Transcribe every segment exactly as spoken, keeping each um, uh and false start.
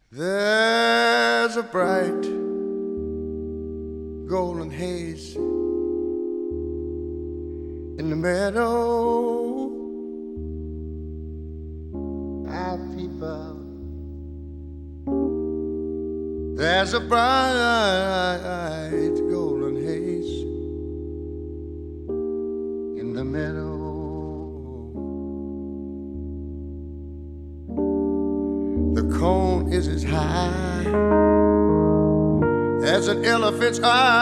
There's a bright golden haze in the meadow. Our people. There's a bright golden haze in the meadow. The cone is as high as an elephant's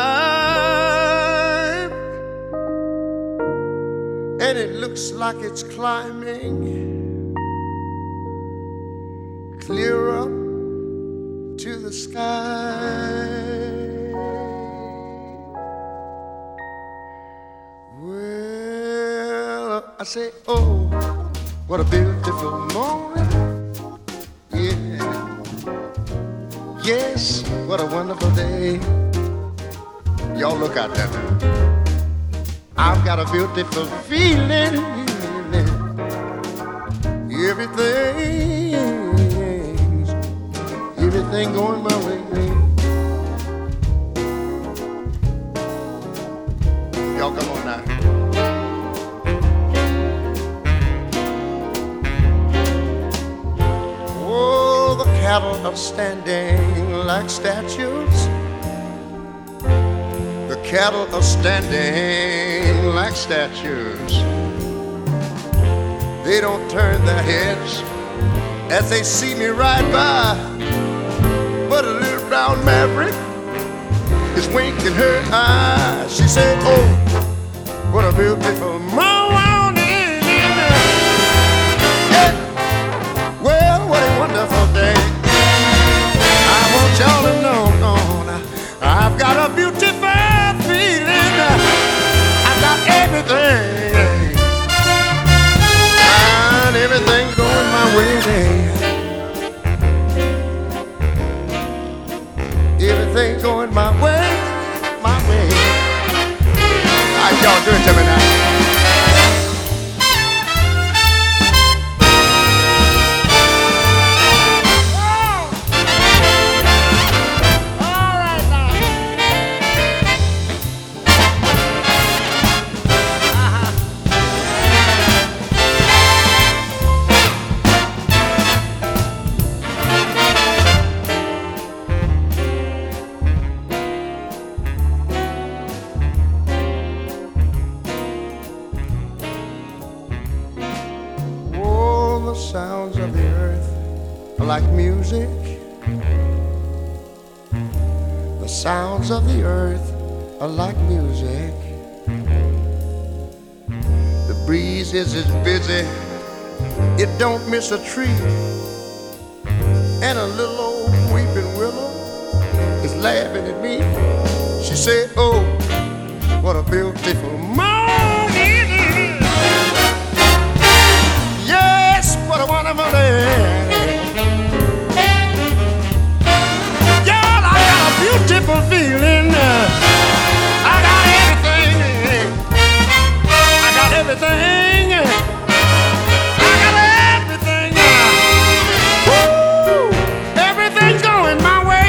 eye, and it looks like it's climbing clear up to the sky. Well, I say, oh, what a beautiful morning. Yes, what a wonderful day. Y'all look out there now. I've got a beautiful feeling. Everything's, everything going my way. Y'all come on now. Cattle are standing like statues. The cattle are standing like statues. They don't turn their heads as they see me ride by, but a little brown maverick is winking her eye. She said, oh, what a beautiful morning. Yeah. Well, what a wonderful day. Y'all to know, no, I've got a beautiful feeling. I've got everything, and everything going my way. Everything going my way, my way. All right, y'all do it to me now. The sounds of the earth are like music. The sounds of the earth are like music. The breeze is as busy, it don't miss a tree. And a little old weeping willow is laughing at me. She said, oh, what a beautiful morning. What a wonderful day. Y'all, I got a beautiful feeling. I got everything. I got everything. I got everything. Woo! Everything's going my way.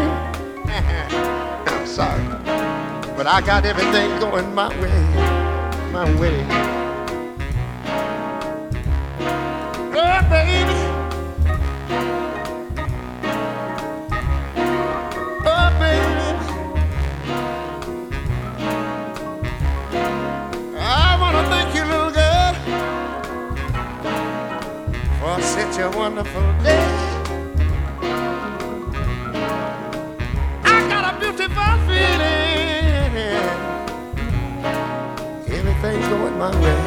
I'm sorry, but I got everything going my way. My way. Oh, baby. Oh, baby. I want to thank you, little girl, for such a wonderful day. I got a beautiful feeling. Everything's going my way.